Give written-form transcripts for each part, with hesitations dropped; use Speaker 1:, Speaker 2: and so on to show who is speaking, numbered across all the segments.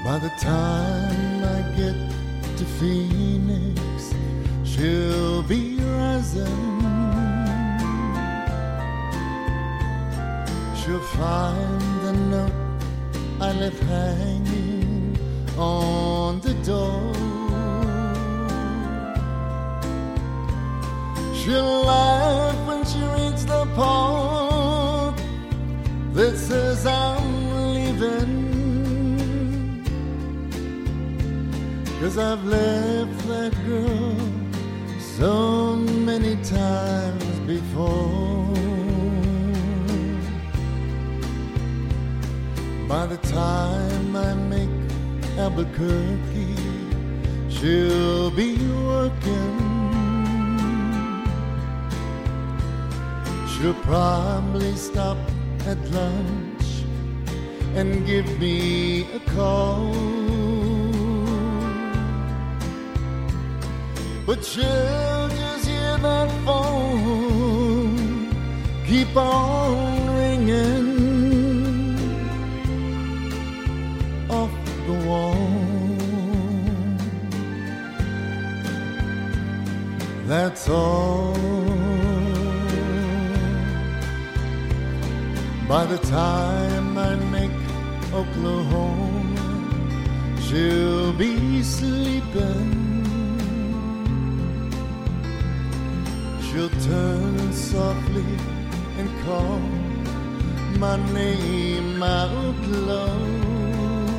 Speaker 1: By the time I get to Phoenix, she'll be rising. She'll find the note I left hanging on the door. She'll laugh when she reads the part that says I'm leaving, 'cause I've left that girl so many times before. By the time I make Albuquerque, she'll be working. She'll probably stop at lunch and give me a call, but she'll just hear that phone keep on ringing off the wall. That's all. By the time I make Oklahoma, she'll be sleeping. She'll turn softly and call my name out loud,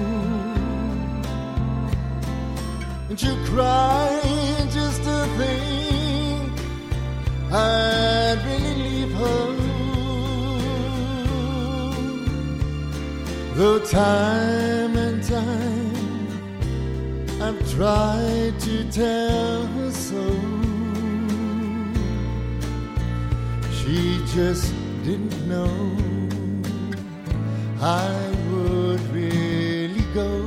Speaker 1: and she'll cry just to think I'd really leave her. Though time and time I've tried to tell her so, she just didn't know I would really go.